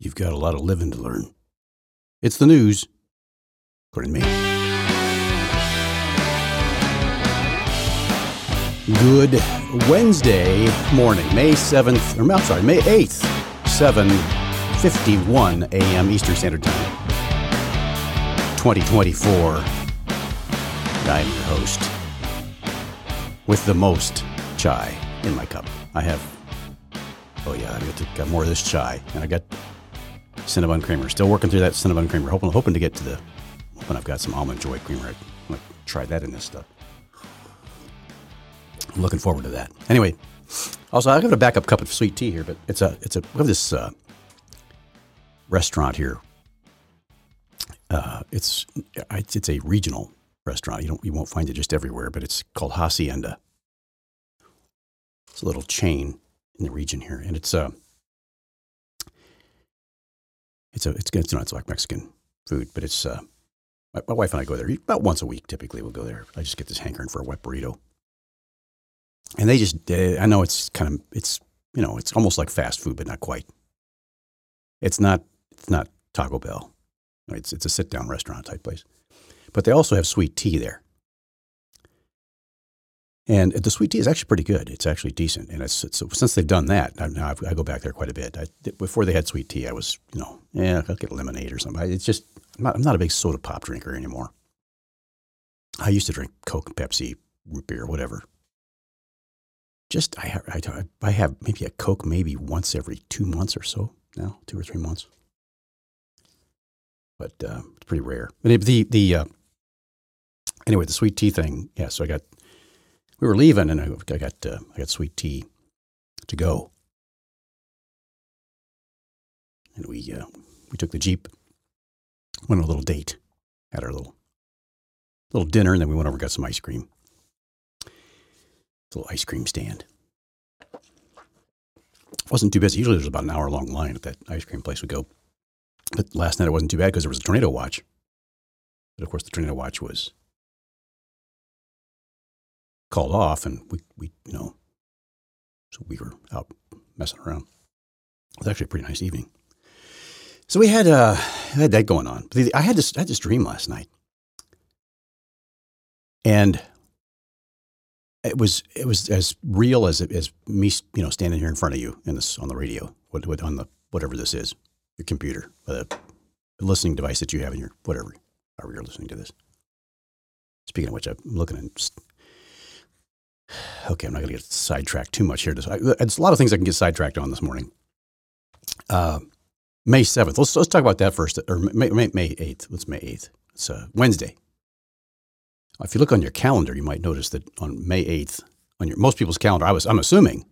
You've got a lot of living to learn. It's the news, according to me. Good Wednesday morning, May 7th, or I'm sorry, May 8th, 7:51 a.m. Eastern Standard Time, 2024. I'm your host with the most chai in my cup. I got more of this chai, and I got Cinnabon creamer. Still working through that Cinnabon creamer. Hoping to get to hoping I've got some Almond Joy creamer. I'm going to try that in this stuff. I'm looking forward to that. Anyway, also I got a backup cup of sweet tea here, but we have this restaurant here. It's a regional restaurant. You won't find it just everywhere, but it's called Hacienda. It's a little chain in the region here, and it's like Mexican food, but it's my wife and I go there about once a week. Typically, we'll go there. I just get this hankering for a wet burrito, and I know it's almost like fast food, but not quite. It's not Taco Bell. It's a sit down restaurant type place, but they also have sweet tea there. And the sweet tea is actually pretty good. It's actually decent. And since they've done that, I go back there quite a bit. Before they had sweet tea, I was, I'll get lemonade or something. It's just, I'm not a big soda pop drinker anymore. I used to drink Coke, Pepsi, root beer, whatever. Just, I have maybe a Coke maybe once every 2 months or so now, 2 or 3 months. But it's pretty rare. But anyway, the sweet tea thing, yeah, so we were leaving, and I got sweet tea to go, and we took the Jeep, went on a little date, had our little dinner, and then we went over and got some ice cream. A little ice cream stand. It wasn't too busy. Usually there's about an hour-long line at that ice cream place we go, but last night it wasn't too bad because there was a tornado watch. But of course, the tornado watch was called off, and we so we were out messing around. It was actually a pretty nice evening. So we had that going on. I had this dream last night, and it was as real as me, standing here in front of you on the radio, on the whatever this is, your computer, the listening device that you have in your however you're listening to this. Speaking of which, I'm looking at. Okay, I'm not going to get sidetracked too much here. It's a lot of things I can get sidetracked on this morning. May 7th. Let's talk about that first. Or May 8th. It's May 8th. It's Wednesday. If you look on your calendar, you might notice that on May 8th, on most people's calendar, I'm assuming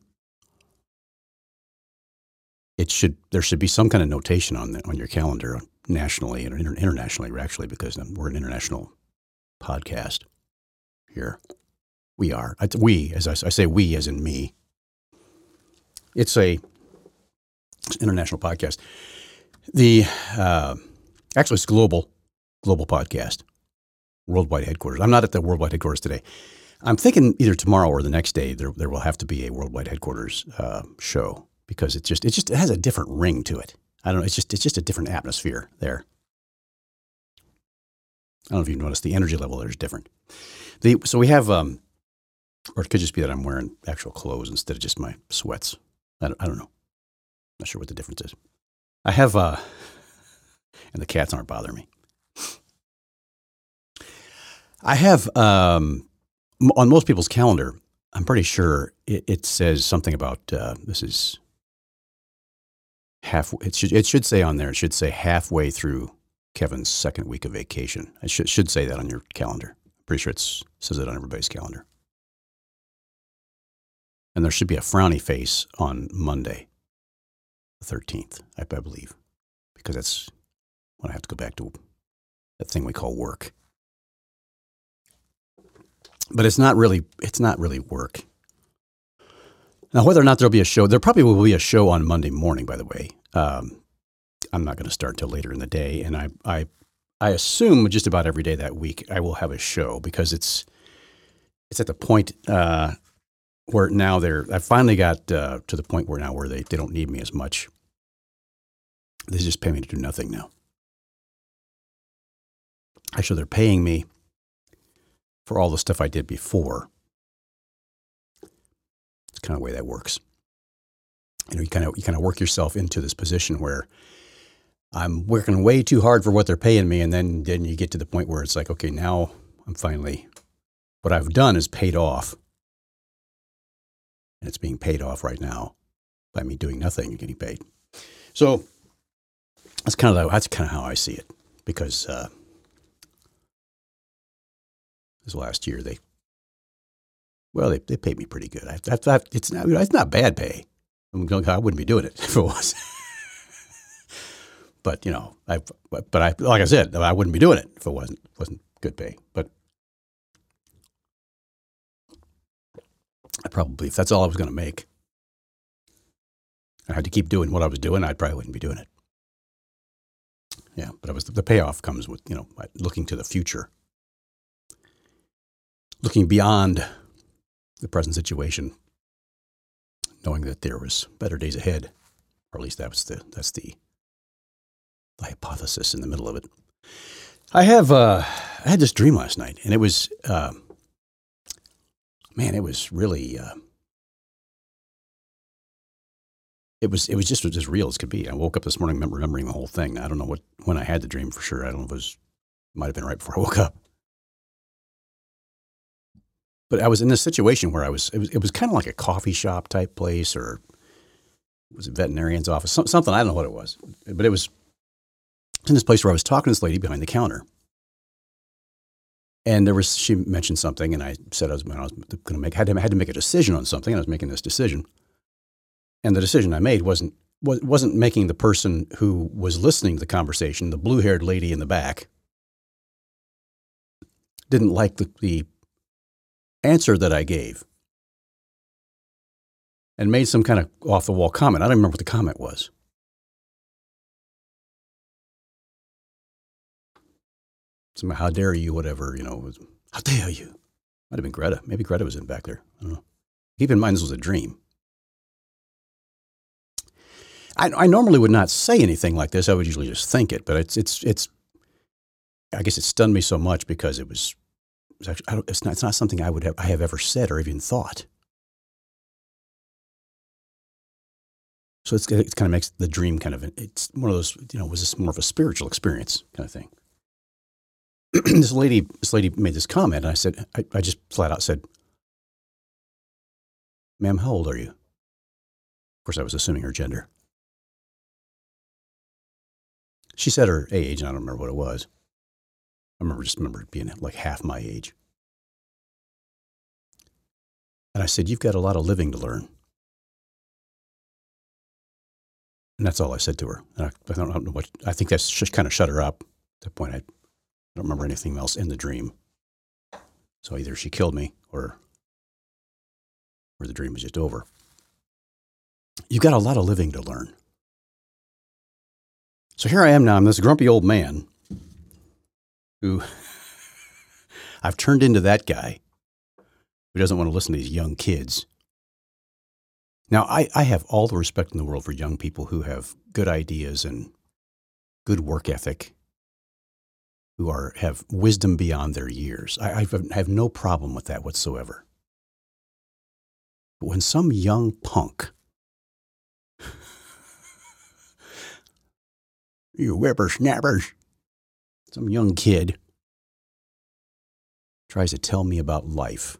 there should be some kind of notation on your calendar nationally and internationally, actually, because we're an international podcast here. We are. As I say, we as in me. It's an international podcast. Actually, it's global podcast, worldwide headquarters. I'm not at the worldwide headquarters today. I'm thinking either tomorrow or the next day there will have to be a worldwide headquarters show, because it has a different ring to it. I don't know. It's just a different atmosphere there. I don't know if you've noticed the energy level there is different. So we have. Or it could just be that I'm wearing actual clothes instead of just my sweats. I don't know. Not sure what the difference is. I have, and the cats aren't bothering me. I have, on most people's calendar, I'm pretty sure it says something about, this is it should say on there, it should say halfway through Kevin's second week of vacation. It should say that on your calendar. I'm pretty sure it says it on everybody's calendar. And there should be a frowny face on Monday, the 13th, I believe, because that's when I have to go back to that thing we call work. But it's not really work. Now, whether or not there'll be a show, there probably will be a show on Monday morning, by the way. I'm not going to start till later in the day, and I assume just about every day that week I will have a show, because it's at the point where now I finally got to the point where they don't need me as much. They just pay me to do nothing now. Actually, they're paying me for all the stuff I did before. It's kind of the way that works. You kind of work yourself into this position where I'm working way too hard for what they're paying me, and then you get to the point where it's like, okay, now I'm finally, what I've done is paid off, and it's being paid off right now by me doing nothing and getting paid. So that's kind of how I see it, because this last year they paid me pretty good. It's not bad pay. I wouldn't be doing it if it was. But like I said, I wouldn't be doing it if it wasn't good pay. But I probably, if that's all I was going to make, I had to keep doing what I was doing, I probably wouldn't be doing it. Yeah, but the payoff comes with, looking to the future, looking beyond the present situation, knowing that there was better days ahead, or at least that's the hypothesis in the middle of it. I had this dream last night, and it was, it was really, it was just as real as could be. I woke up this morning remembering the whole thing. I don't know when I had the dream for sure. I don't know if it might have been right before I woke up. But I was in this situation where it was kind of like a coffee shop type place, or it was a veterinarian's office, something, I don't know what it was, but it was in this place where I was talking to this lady behind the counter. And she mentioned something, and I said I was going to had to make a decision on something, and I was making this decision. And the decision I made wasn't making the person who was listening to the conversation, the blue-haired lady in the back, didn't like the answer that I gave, and made some kind of off-the-wall comment. I don't remember what the comment was. Something, how dare you, whatever, how dare you? Might have been Greta. Maybe Greta was in back there. I don't know. Keep in mind, this was a dream. I normally would not say anything like this. I would usually just think it, but it's. I guess it stunned me so much because it's not something I have ever said or even thought. So it kind of makes the dream it's one of those, was this more of a spiritual experience kind of thing? This lady made this comment, and I said, I just flat out said, "Ma'am, how old are you?" Of course, I was assuming her gender. She said her age, and I don't remember what it was. I remember it being like half my age. And I said, "You've got a lot of living to learn." And that's all I said to her. And I don't know what, I think that's just kind of shut her up. At that point, I don't remember anything else in the dream. So either she killed me or the dream was just over. You've got a lot of living to learn. So here I am now. I'm this grumpy old man who I've turned into that guy who doesn't want to listen to these young kids. Now, I have all the respect in the world for young people who have good ideas and good work ethic, who have wisdom beyond their years. I have no problem with that whatsoever. But when some young punk, you whippersnappers, some young kid tries to tell me about life,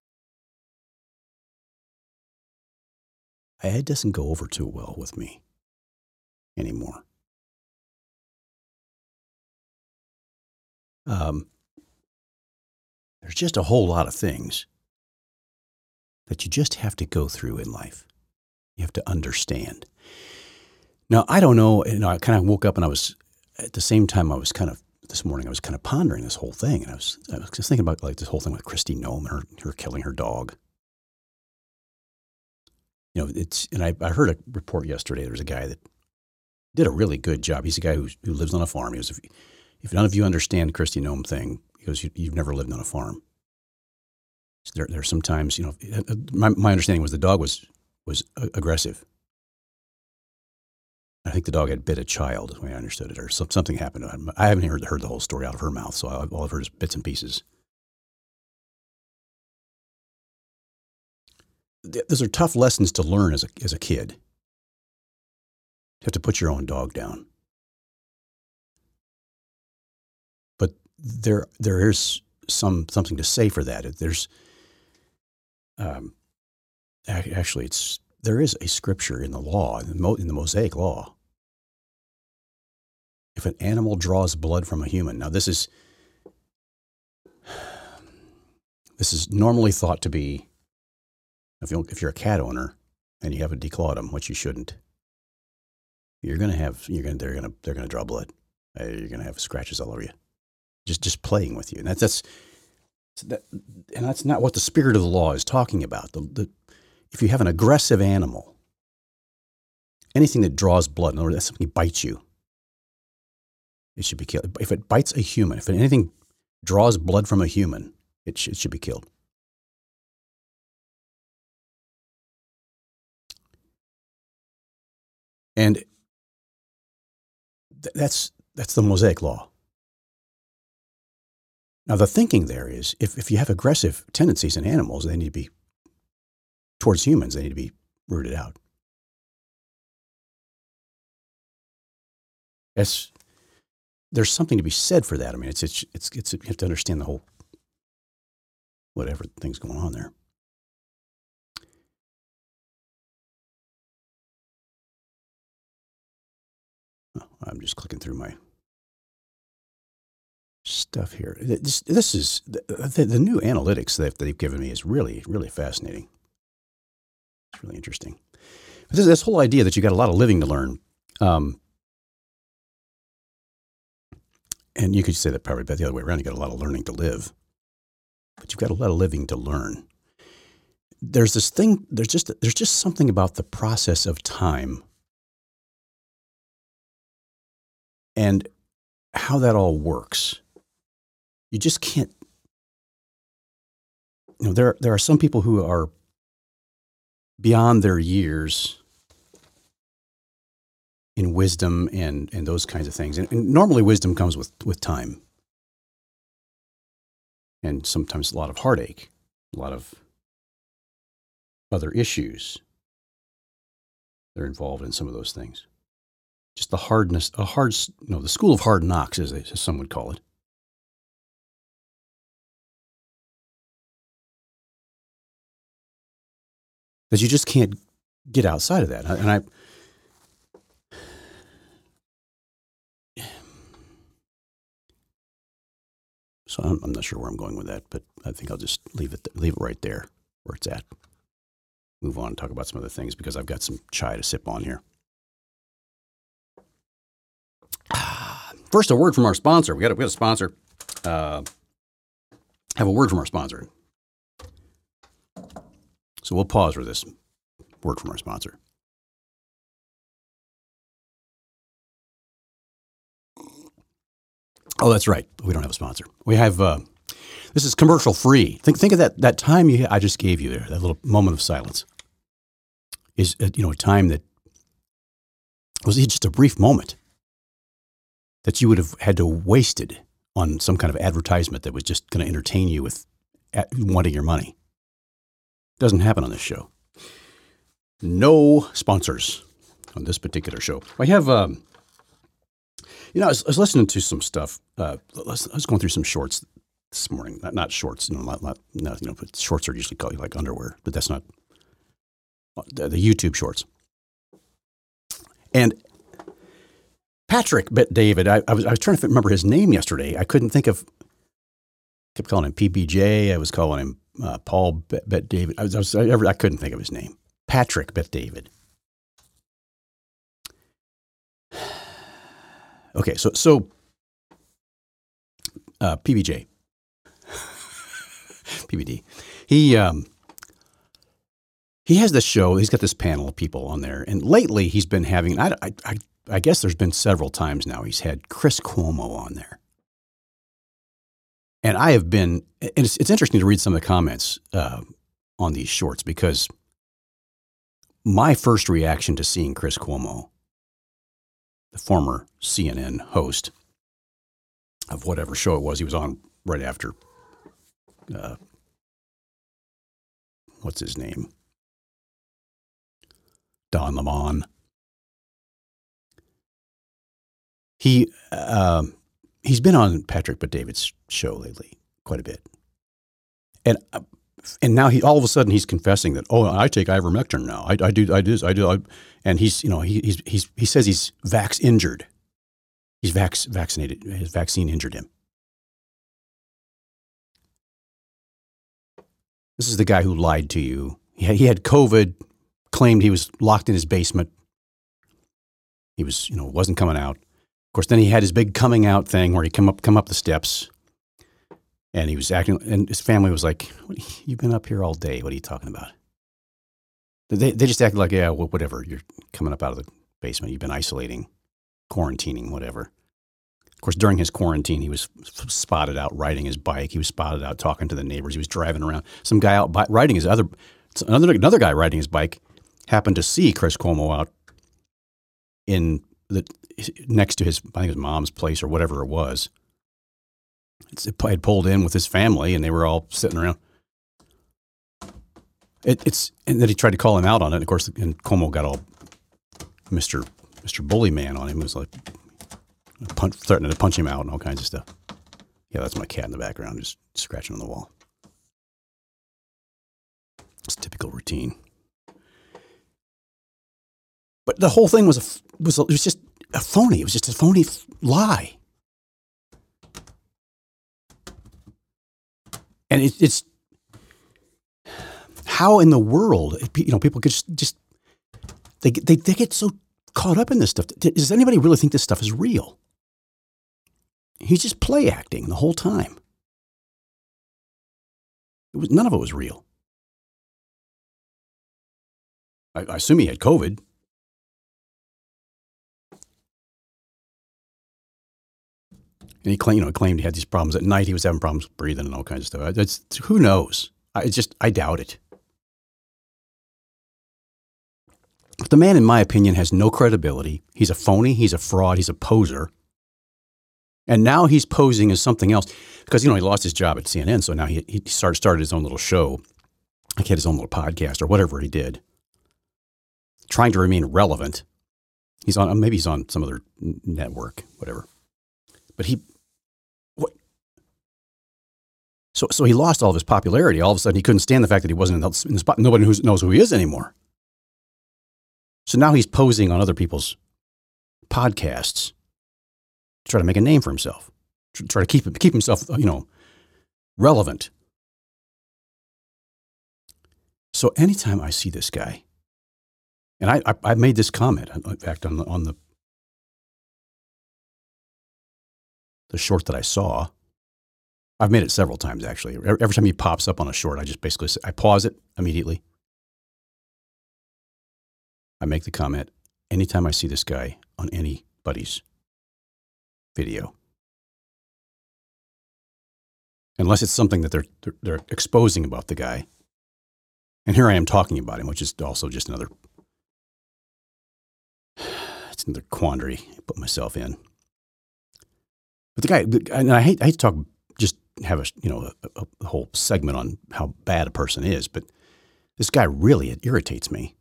it doesn't go over too well with me anymore. There's just a whole lot of things that you just have to go through in life. You have to understand. Now, I don't know, I kind of woke up and at the same time this morning I was kind of pondering this whole thing. And I was just thinking about like this whole thing with Kristi Noem and her killing her dog. And I heard a report yesterday. There was a guy that did a really good job. He's a guy who lives on a farm. He goes, if none of you understand Kristi Noem thing, he goes, you've never lived on a farm. So there are sometimes, my understanding was the dog was aggressive. I think the dog had bit a child, the way I understood it, or something happened to him. I haven't heard the whole story out of her mouth, so all I've heard is bits and pieces. Those are tough lessons to learn as a kid. You have to put your own dog down. But there is something to say for that. There's actually there is a scripture in the law, in the Mosaic law. If an animal draws blood from a human, now this is normally thought to be, if you're a cat owner and you haven't declawed them, which you shouldn't, they're gonna draw blood. You're gonna have scratches all over you, just playing with you, and that's not what the spirit of the law is talking about. If you have an aggressive animal, anything that draws blood, in other words, something bites you, it should be killed. If it bites a human, if anything draws blood from a human, it should be killed. And that's the Mosaic law. Now, the thinking there is, if you have aggressive tendencies in animals, they need to be, towards humans, they need to be rooted out. There's something to be said for that. I mean, it's you have to understand the whole, whatever thing's going on there. Oh, I'm just clicking through my stuff here. This is the new analytics that they've given me is really, really fascinating. It's really interesting. But this whole idea that you got a lot of living to learn, and you could say that probably the other way around. You got a lot of learning to live, but you've got a lot of living to learn. There's this thing. There's just something about the process of time and how that all works. You just can't. There are some people who are beyond their years in wisdom and those kinds of things. And normally wisdom comes with time. And sometimes a lot of heartache, a lot of other issues that are involved in some of those things. Just the hardness, the school of hard knocks, as some would call it. That you just can't get outside of that. And so I'm not sure where I'm going with that, but I think I'll just leave it right there where it's at. Move on and talk about some other things because I've got some chai to sip on here. First, a word from our sponsor. We got a sponsor. Have a word from our sponsor. So we'll pause for this word from our sponsor. Oh, that's right. We don't have a sponsor. We have, this is commercial free. Think of that time I just gave you there, that little moment of silence. Is, a time that was just a brief moment that you would have had to have wasted on some kind of advertisement that was just going to entertain you with wanting your money. Doesn't happen on this show. No sponsors on this particular show. I have, I was listening to some stuff. I was going through some shorts this morning. Not shorts, but shorts are usually called like underwear, but that's not the YouTube shorts. And Patrick Bet David, I was trying to remember his name yesterday. I couldn't think of. Kept calling him PBJ. I was calling him Paul Bet David. I couldn't think of his name. Patrick Bet David. Okay, so PBJ, PBD. He has this show. He's got this panel of people on there, and lately he's been having. I guess there's been several times now he's had Chris Cuomo on there. And I have been, and it's interesting to read some of the comments on these shorts because my first reaction to seeing Chris Cuomo the former CNN host of whatever show it was. He was on right after, what's his name? Don Lemon. He's been on Patrick Bet-David's show lately quite a bit. And now all of a sudden he's confessing that, oh, I take ivermectin now. I do. And he says he's injured. He's vaccinated. His vaccine injured him. This is the guy who lied to you. He had COVID, claimed he was locked in his basement. He was, wasn't coming out. Of course, then he had his big coming out thing where he come up the steps. And he was acting, and his family was like, "You've been up here all day. What are you talking about?" They just acted like, "Yeah, well, whatever. You're coming up out of the basement. You've been isolating, quarantining, whatever." Of course, during his quarantine, he was spotted out riding his bike. He was spotted out talking to the neighbors. He was driving around. Some guy out riding another guy riding his bike happened to see Chris Cuomo out next to his, I think his mom's place or whatever it was. It had pulled in with his family, and they were all sitting around. And then he tried to call him out on it. Of course, and Cuomo got all Mr. Bully Man on him. It was like threatening to punch him out and all kinds of stuff. Yeah, that's my cat in the background, just scratching on the wall. It's typical routine. But the whole thing was just a phony. It was just a phony lie. And it's how in the world, people could just they get so caught up in this stuff. Does anybody really think this stuff is real? He's just play acting the whole time. None of it was real. I assume he had COVID. And he claimed he had these problems at night. He was having problems breathing and all kinds of stuff. Who knows? I doubt it. But the man, in my opinion, has no credibility. He's a phony. He's a fraud. He's a poser. And now he's posing as something else because, he lost his job at CNN. So now he started his own little show. Like he had his own little podcast or whatever he did, trying to remain relevant. Maybe he's on some other network, whatever. But So he lost all of his popularity. All of a sudden, he couldn't stand the fact that he wasn't in the spot. Nobody knows who he is anymore. So now he's posing on other people's podcasts to try to make a name for himself, to try to keep himself, relevant. So anytime I see this guy, and I made this comment, in fact, on the short that I saw. I've made it several times, actually. Every time he pops up on a short, I just basically I pause it immediately. I make the comment, anytime I see this guy on anybody's video, unless it's something that they're exposing about the guy, and here I am talking about him, which is also just another quandary I put myself in. But the guy, and I hate to talk, just have a whole segment on how bad a person is, but this guy really, it irritates me.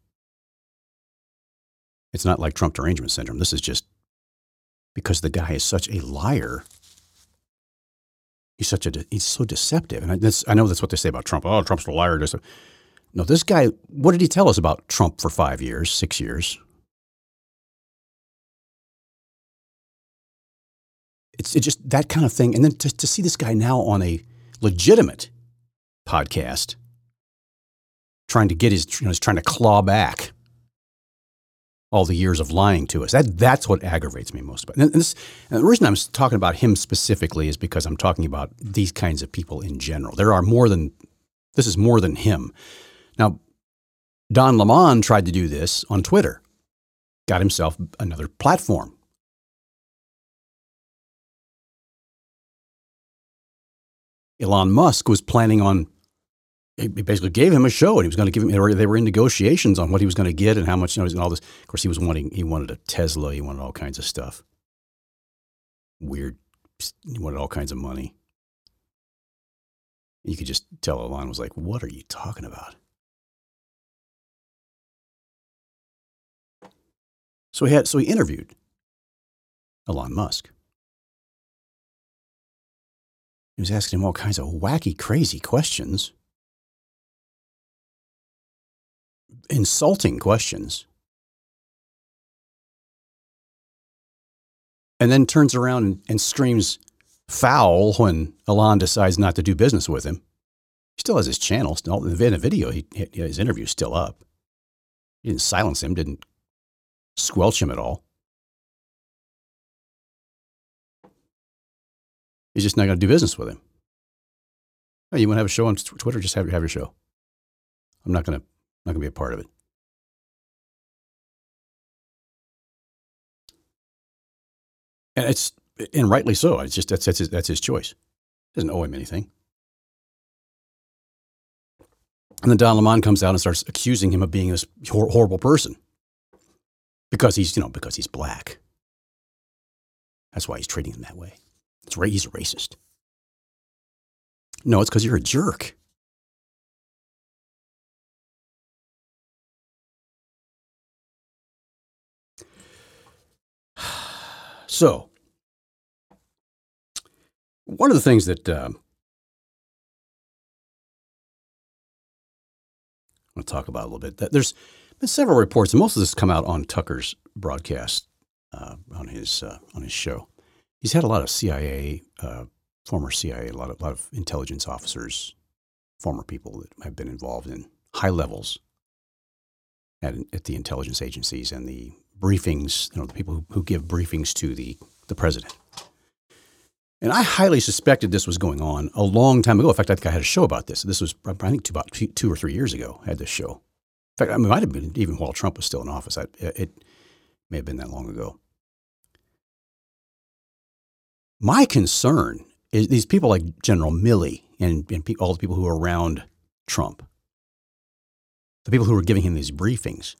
It's not like Trump derangement syndrome. This is just because the guy is such a liar. He's so deceptive. And I know that's what they say about Trump. Oh, Trump's a liar. No, this guy, what did he tell us about Trump for 5 years, 6 years? It's just that kind of thing. And then to see this guy now on a legitimate podcast trying to get trying to claw back all the years of lying to us. That's what aggravates me most about it. And the reason I'm talking about him specifically is because I'm talking about these kinds of people in general. This is more than him. Now, Don Lemon tried to do this on Twitter, got himself another platform. Elon Musk was planning on he basically gave him a show, and he was going to give him. They were in negotiations on what he was going to get and how much, and all this. Of course, he wanted a Tesla. He wanted all kinds of stuff. Weird. He wanted all kinds of money. You could just tell Elon was like, "What are you talking about?" So he interviewed Elon Musk. He was asking him all kinds of wacky, crazy questions. Insulting questions. And then turns around and screams foul when Elon decides not to do business with him. He still has his channel. Still, in the video, his interview's still up. He didn't silence him, didn't squelch him at all. He's just not going to do business with him. Oh, you want to have a show on Twitter? Just have your show. I'm not going to be a part of it. And rightly so. It's just that's his choice. Doesn't owe him anything. And then Don Lemon comes out and starts accusing him of being this horrible person because he's black. That's why he's treating him that way. He's a racist. No, it's because you're a jerk. So, one of the things that I'm going to talk about a little bit, that there's been several reports, and most of this come out on Tucker's broadcast on his show. He's had a lot of CIA, former CIA, a lot of intelligence officers, former people that have been involved in high levels at the intelligence agencies and the briefings, the people who give briefings to the president. And I highly suspected this was going on a long time ago. In fact, I think I had a show about this. This was, I think, about 2 or 3 years ago, I had this show. In fact, it might have been even while Trump was still in office. It may have been that long ago. My concern is these people like General Milley and all the people who are around Trump, the people who are giving him these briefings.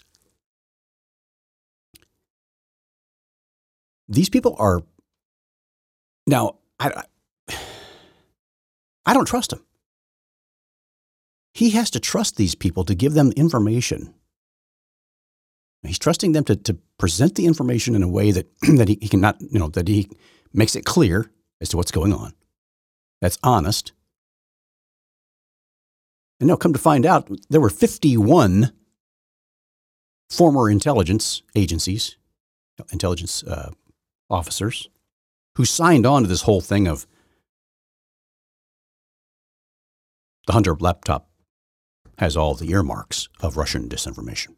These people are, now, I don't trust him. He has to trust these people to give them information. He's trusting them to present the information in a way that he cannot, that he makes it clear as to what's going on. That's honest. And now, come to find out, there were 51 former intelligence agencies, intelligence officers, who signed on to this whole thing of the Hunter laptop has all the earmarks of Russian disinformation.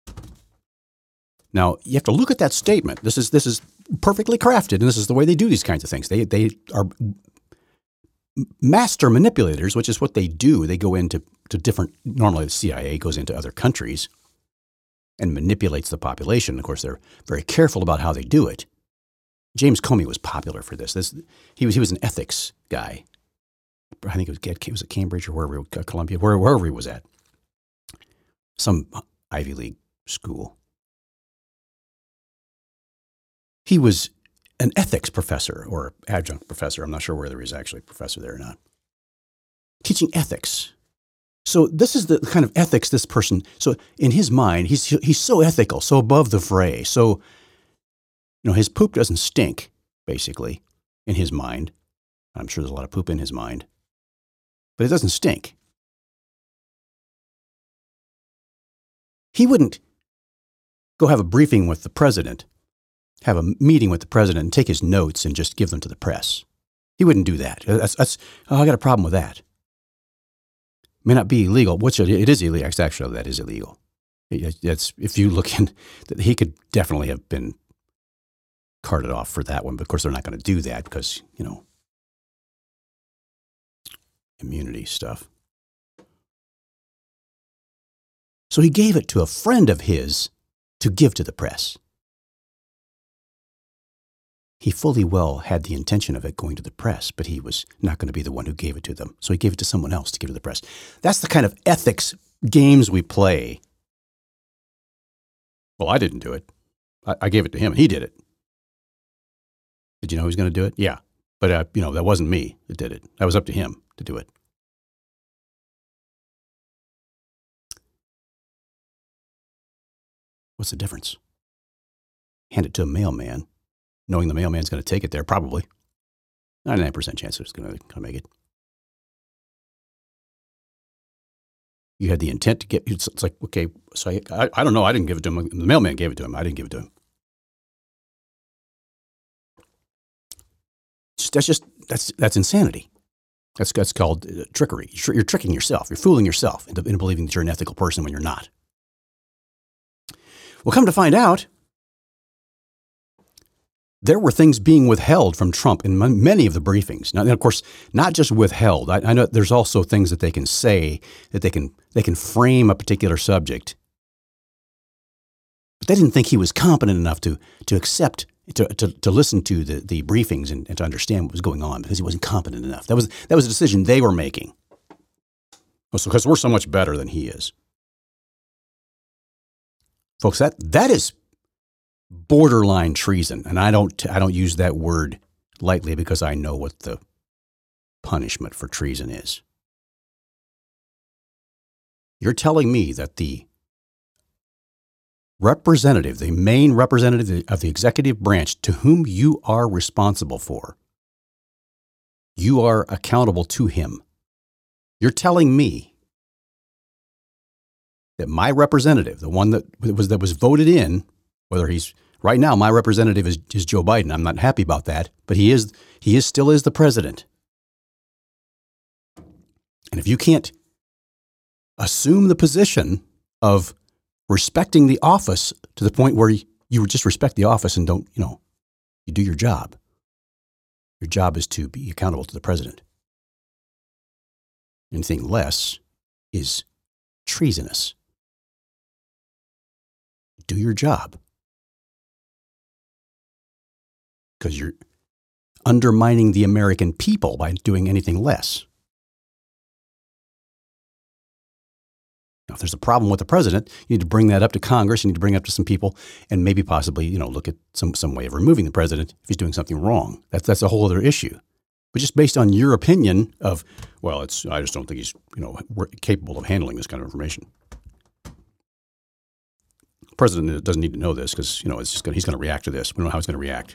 Now, you have to look at that statement. This is perfectly crafted, and this is the way they do these kinds of things. They are master manipulators, which is what they do. They go into different, normally the CIA goes into other countries and manipulates the population. Of course, they're very careful about how they do it. James Comey was popular for this. He was an ethics guy. I think it was at Cambridge or wherever, Columbia, wherever he was at. Some Ivy League school. He was an ethics professor or adjunct professor. I'm not sure whether he's actually a professor there or not. Teaching ethics. So this is the kind of ethics this person, so in his mind, he's so ethical, so above the fray, so his poop doesn't stink, basically, in his mind. I'm sure there's a lot of poop in his mind, but it doesn't stink. He wouldn't go have a briefing with the president, have a meeting with the president and take his notes and just give them to the press. He wouldn't do that. I got a problem with that. It may not be illegal, which it is illegal. Actually, that is illegal. If you look in, he could definitely have been carted off for that one. But of course, they're not going to do that because, immunity stuff. So he gave it to a friend of his to give to the press. he fully well had the intention of it going to the press, but he was not going to be the one who gave it to them. So he gave it to someone else to give to the press. That's the kind of ethics games we play. Well, I didn't do it. I gave it to him, and he did it. Did you know he was going to do it? Yeah. But, that wasn't me that did it. That was up to him to do it. What's the difference? Hand it to a mailman, knowing the mailman's going to take it there, probably. 99% chance it's going to make it. You had the intent to get, it's like, okay, so I don't know, I didn't give it to him. The mailman gave it to him. I didn't give it to him. That's insanity. That's called trickery. You're tricking yourself. You're fooling yourself into believing that you're an ethical person when you're not. Well, come to find out, there were things being withheld from Trump in many of the briefings. Now, of course, not just withheld. I know there's also things that they can say, that they can frame a particular subject. But they didn't think he was competent enough to accept, to listen to the briefings and to understand what was going on, because he wasn't competent enough. That was a decision they were making. Because we're so much better than he is. Folks, that is borderline treason, and I don't use that word lightly because I know what the punishment for treason is. You're telling me that the representative, the main representative of the executive branch to whom you are responsible for, you are accountable to him. You're telling me that my representative, the one that was voted in, whether he's right now, my representative is Joe Biden. I'm not happy about that, but he still is the president. And if you can't assume the position of respecting the office to the point where you just respect the office and don't, you do your job. Your job is to be accountable to the president. Anything less is treasonous. Do your job. Because you're undermining the American people by doing anything less. Now, if there's a problem with the president, you need to bring that up to Congress. You need to bring it up to some people and maybe possibly, look at some way of removing the president if he's doing something wrong. That's a whole other issue. But just based on your opinion of, I just don't think he's, capable of handling this kind of information. The president doesn't need to know this because, he's going to react to this. We don't know how he's going to react.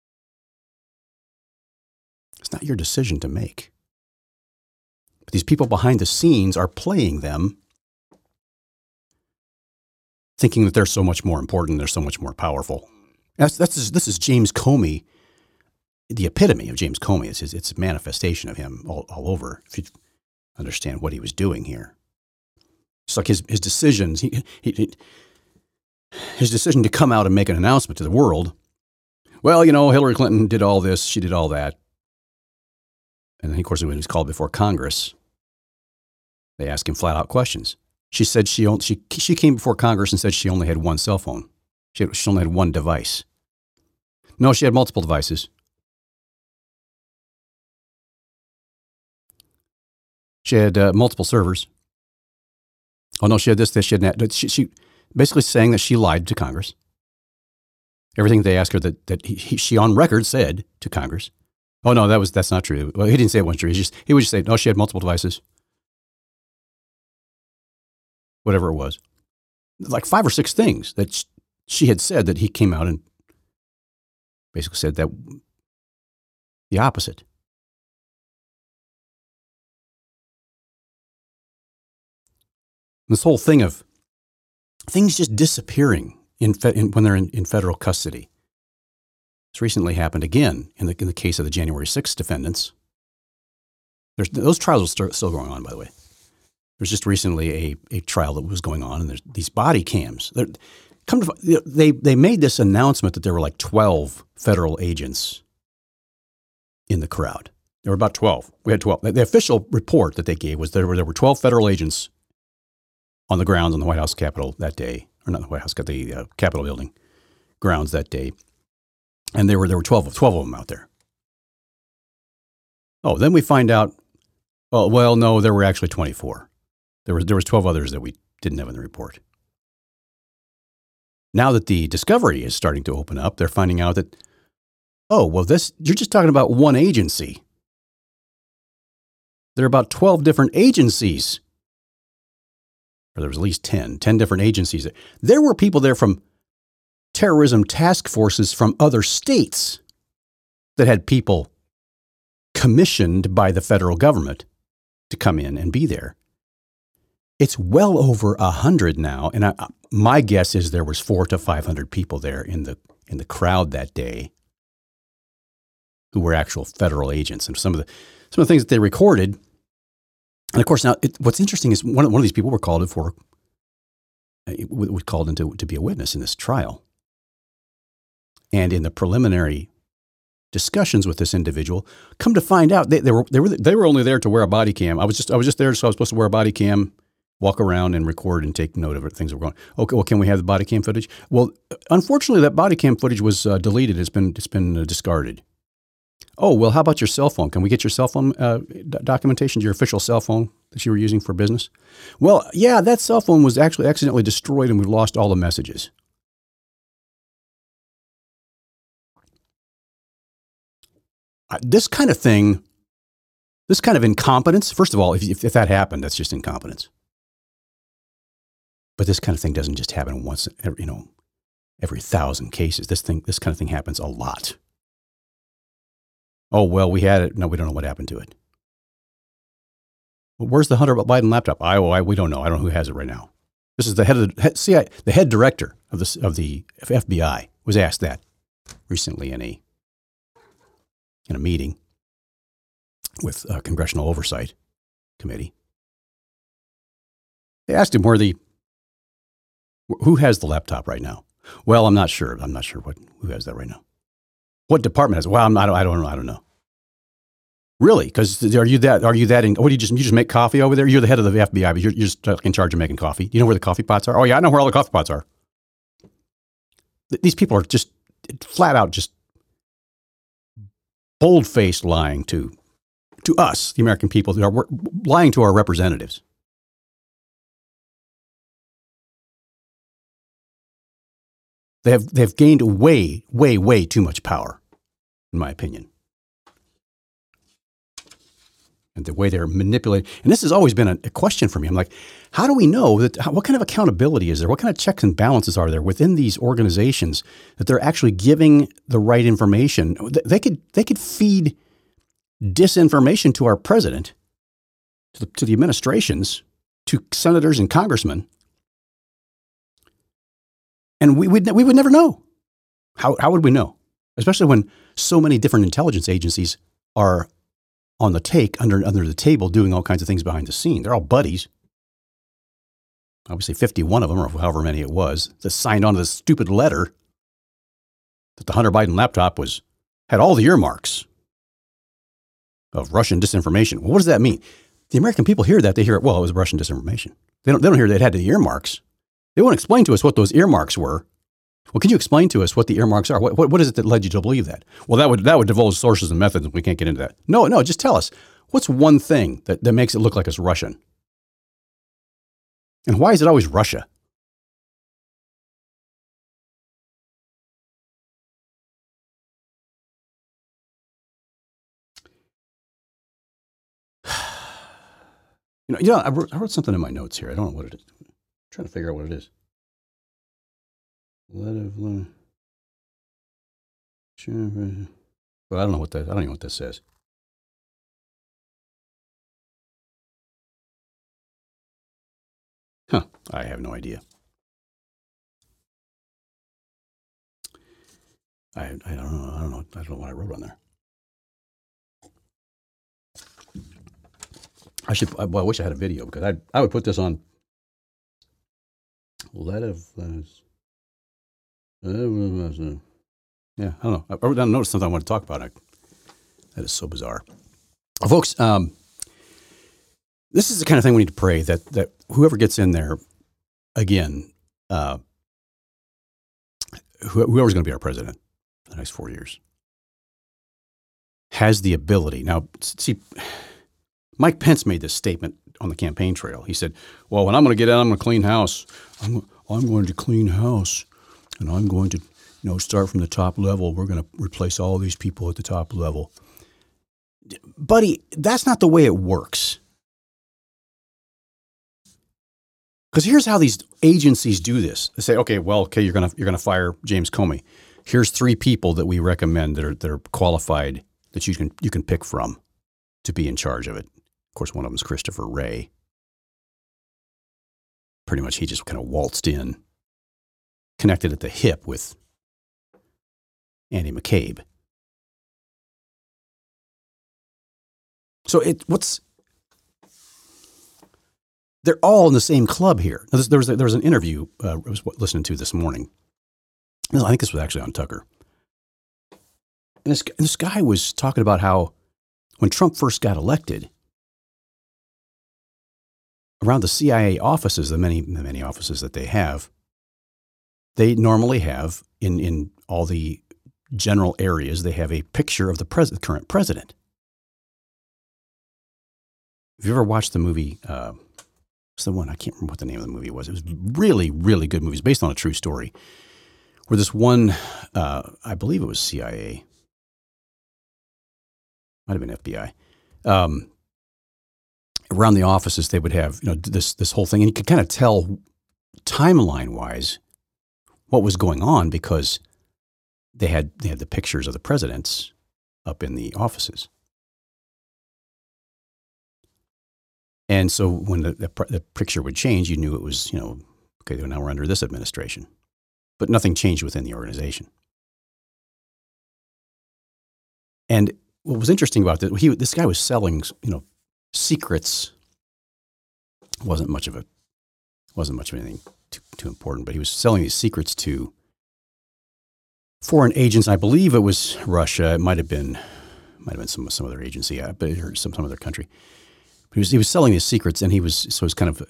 It's not your decision to make. But these people behind the scenes are playing them, thinking that they're so much more important, they're so much more powerful. This is James Comey, the epitome of James Comey. It's a manifestation of him all over, if you understand what he was doing here. It's like his decisions, his decision to come out and make an announcement to the world. Well, Hillary Clinton did all this, she did all that. And then, of course, when he was called before Congress, they asked him flat out questions. She said she came before Congress and said she only had one cell phone. She only had one device. No, she had multiple devices. She had multiple servers. Oh no, she had this, she had that. She basically saying that she lied to Congress. Everything they asked her that she on record said to Congress. Oh no, that's not true. Well, he didn't say it wasn't true. He would just say, no, she had multiple devices. Whatever it was. Like 5 or 6 things that she had said that he came out and basically said that the opposite. This whole thing of things just disappearing when they're in federal custody. This recently happened again in the case of the January 6th defendants. Those trials are still going on, by the way. There's just recently a trial that was going on, and there's these body cams. They made this announcement that there were like 12 federal agents in the crowd. There were about 12. We had 12. The official report that they gave was there were 12 federal agents on the grounds on the White House Capitol that day, or not the White House, the Capitol building grounds that day. And there were 12 of them out there. Oh, then we find out, oh, well, no, there were actually 24. There was 12 others that we didn't have in the report. Now that the discovery is starting to open up, they're finding out that, oh, well, you're just talking about one agency. There are about 12 different agencies. Or there was at least 10 different agencies. There were people there from terrorism task forces from other states that had people commissioned by the federal government to come in and be there. It's well over 100 now, and my guess is there was 400 to 500 people there in the crowd that day who were actual federal agents. And some of the things that they recorded. And of course, now what's interesting is one of these people were called in to be a witness in this trial. And in the preliminary discussions with this individual, come to find out they were only there to wear a body cam. I was just there, so I was supposed to wear a body cam, walk around and record and take note of it. Things that were going. Okay, well, can we have the body cam footage? Well, unfortunately, that body cam footage was deleted. It's been discarded. Oh, well, how about your cell phone? Can we get your cell phone documentation, your official cell phone that you were using for business? Well, yeah, that cell phone was actually accidentally destroyed and we lost all the messages. This kind of thing, this kind of incompetence, first of all, if that happened, that's just incompetence. But this kind of thing doesn't just happen once, every 1,000 cases. This kind of thing happens a lot. Oh, well, we had it. No, we don't know what happened to it. Well, where's the Hunter Biden laptop? We don't know. I don't know who has it right now. This is the head director of the FBI was asked that recently in a meeting with a Congressional Oversight Committee. They asked him who has the laptop right now. Well, I'm not sure. I'm not sure who has that right now. What department has it? Well, I don't know. Really? Because are you that? What do you just make coffee over there? You're the head of the FBI, but you're just in charge of making coffee. You know where the coffee pots are? Oh yeah, I know where all the coffee pots are. These people are just flat out just bold-faced lying to us, the American people, who are lying to our representatives. They have gained way, way, way too much power, in my opinion. And the way they're manipulating. And this has always been a question for me. I'm like, how do we know what kind of accountability is there? What kind of checks and balances are there within these organizations that they're actually giving the right information? They could feed disinformation to our president, to the administrations, to senators and congressmen. And we would never know. How would we know? Especially when so many different intelligence agencies are on the take, under the table, doing all kinds of things behind the scene. They're all buddies. Obviously, 51 of them, or however many it was, that signed on to this stupid letter that the Hunter Biden laptop had all the earmarks of Russian disinformation. Well, what does that mean? The American people hear that. They hear it, well, it was Russian disinformation. They don't hear that it had the earmarks. They won't explain to us what those earmarks were. Well, can you explain to us what the earmarks are? What is it that led you to believe that? Well, that would divulge sources and methods, and we can't get into that. No, just tell us. What's one thing that makes it look like it's Russian? And why is it always Russia? I wrote something in my notes here. I don't know what it is. I'm trying to figure out what it is. Well, I don't know what that. I don't even know what this says. Huh? I have no idea. I don't know. I don't know what I wrote on there. I wish I had a video because I would put this on. Yeah, I don't know. I wrote down a notice something I want to talk about. That is so bizarre. Folks, this is the kind of thing we need to pray that whoever gets in there, again, whoever's going to be our president for the next 4 years, has the ability. Now, see, Mike Pence made this statement on the campaign trail. He said, well, when I'm going to get out, I'm going to clean house. I'm going to clean house, and I'm going to start from the top level. We're going to replace all these people at the top level. Buddy, that's not the way it works. Because here's how these agencies do this. They say, okay, you're gonna fire James Comey. Here's 3 people that we recommend that are qualified that you can pick from to be in charge of it. Of course, one of them is Christopher Wray. Pretty much, he just kind of waltzed in, connected at the hip with Andy McCabe. So they're all in the same club here. Now, there was an interview I was listening to this morning. I think this was actually on Tucker. And this guy was talking about how when Trump first got elected, around the CIA offices, the many offices that they normally have in all the general areas, they have a picture of the current president. Have you ever watched the movie? What's the one? I can't remember what the name of the movie was. It was really, really good movie. It's based on a true story. Where this one, I believe it was CIA, might have been FBI. Around the offices, they would have this whole thing, and you could kind of tell timeline wise what was going on because they had the pictures of the presidents up in the offices. And so when the picture would change, you knew it was, okay, now we're under this administration. But nothing changed within the organization. And what was interesting about this, this guy was selling, secrets. Wasn't much of anything too important, but he was selling these secrets to foreign agents. I believe it was Russia. It might have been some other agency, or some other country. But he was selling his secrets, and he was kind of.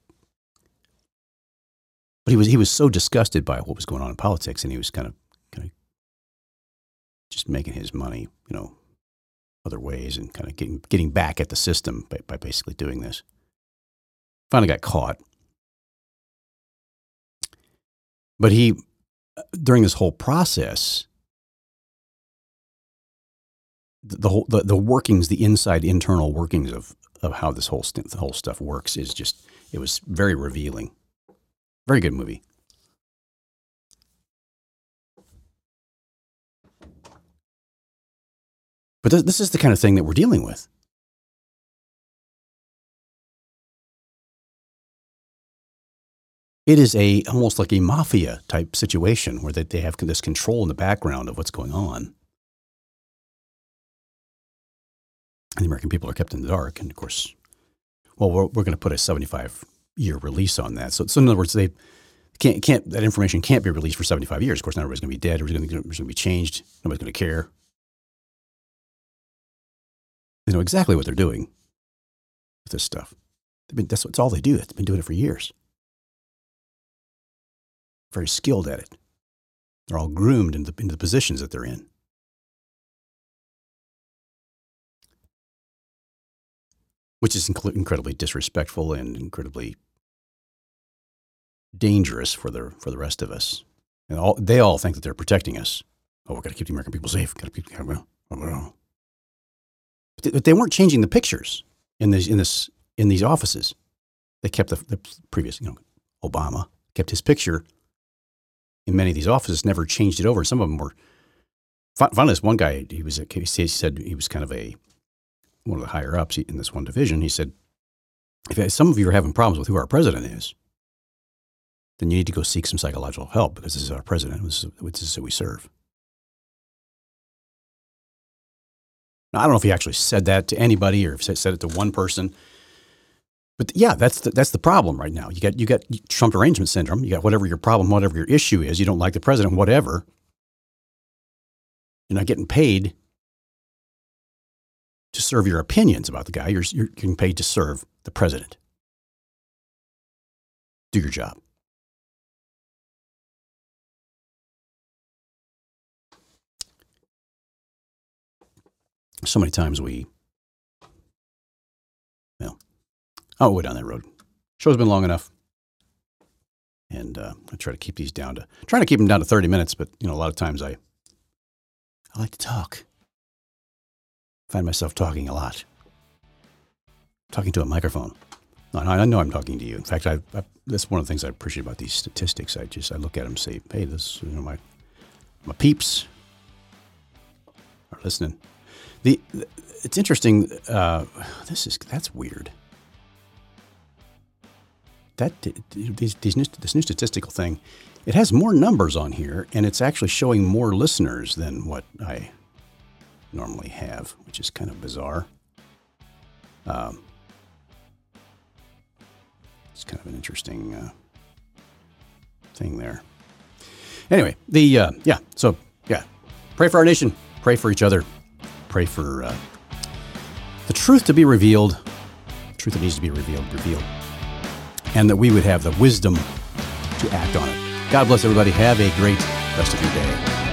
But he was so disgusted by what was going on in politics, and he was kind of just making his money, other ways, and kind of getting back at the system by basically doing this. Finally got caught, but he during this whole process. The workings, the internal workings of how the whole stuff works is just, it was very revealing. Very good movie. But this is the kind of thing that we're dealing with. It is almost like a mafia type situation where they have this control in the background of what's going on. And the American people are kept in the dark. And of course, we're going to put a 75-year release on that. So in other words, they can't that information can't be released for 75 years. Of course, not everybody's going to be dead. Everybody's going to be changed. Nobody's going to care. They know exactly what they're doing with this stuff. That's all they do. They've been doing it for years. Very skilled at it. They're all groomed into the positions that they're in. Which is incredibly disrespectful and incredibly dangerous for the rest of us. And they all think that they're protecting us. Oh, we're going to keep the American people safe. But they weren't changing the pictures in these offices. They kept the previous, Obama kept his picture in many of these offices, never changed it over. Some of them were. Finally, this one guy, he said he was kind of one of the higher ups in this one division. He said, if some of you are having problems with who our president is, then you need to go seek some psychological help because this is our president. This is who we serve. Now, I don't know if he actually said that to anybody or if he said it to one person. But yeah, that's the problem right now. You got Trump derangement syndrome. You got whatever your problem, whatever your issue is. You don't like the president, whatever. You're not getting paid to serve your opinions about the guy. You're getting paid to serve the president. Do your job. So many times I'll go down that road. Show's been long enough. And I try to keep these trying to keep them down to 30 minutes, but, a lot of times I like to talk. Find myself talking a lot. Talking to a microphone. I know I'm talking to you. In fact, that's one of the things I appreciate about these statistics. I look at them and say, hey, this, my peeps are listening. It's interesting. That's weird. This new statistical thing, it has more numbers on here, and it's actually showing more listeners than what I normally have, which is kind of bizarre. It's kind of an interesting thing there. Anyway, pray for our nation, pray for each other, pray for the truth to be revealed, the truth that needs to be revealed, and that we would have the wisdom to act on it. God bless everybody. Have a great rest of your day.